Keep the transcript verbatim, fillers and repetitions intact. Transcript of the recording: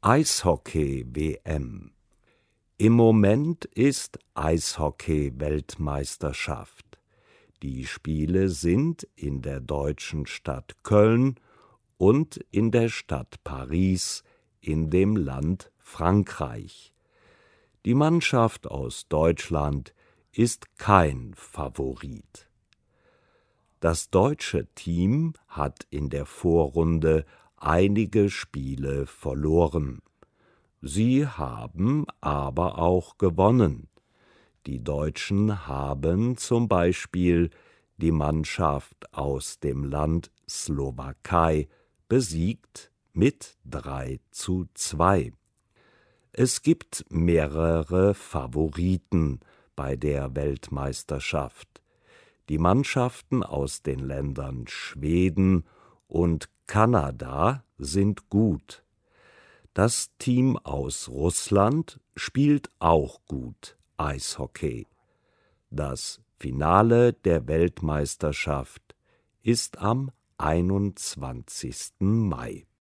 Eishockey-W M. Im Moment ist Eishockey-Weltmeisterschaft. Die Spiele sind in der deutschen Stadt Köln und in der Stadt Paris in dem Land Frankreich. Die Mannschaft aus Deutschland ist kein Favorit. Das deutsche Team hat in der Vorrunde einige Spiele verloren. Sie haben aber auch gewonnen. Die Deutschen haben zum Beispiel die Mannschaft aus dem Land Slowakei besiegt mit drei zu zwei. Es gibt mehrere Favoriten bei der Weltmeisterschaft. Die Mannschaften aus den Ländern Schweden und Kanada sind gut. Das Team aus Russland spielt auch gut Eishockey. Das Finale der Weltmeisterschaft ist am einundzwanzigsten Mai.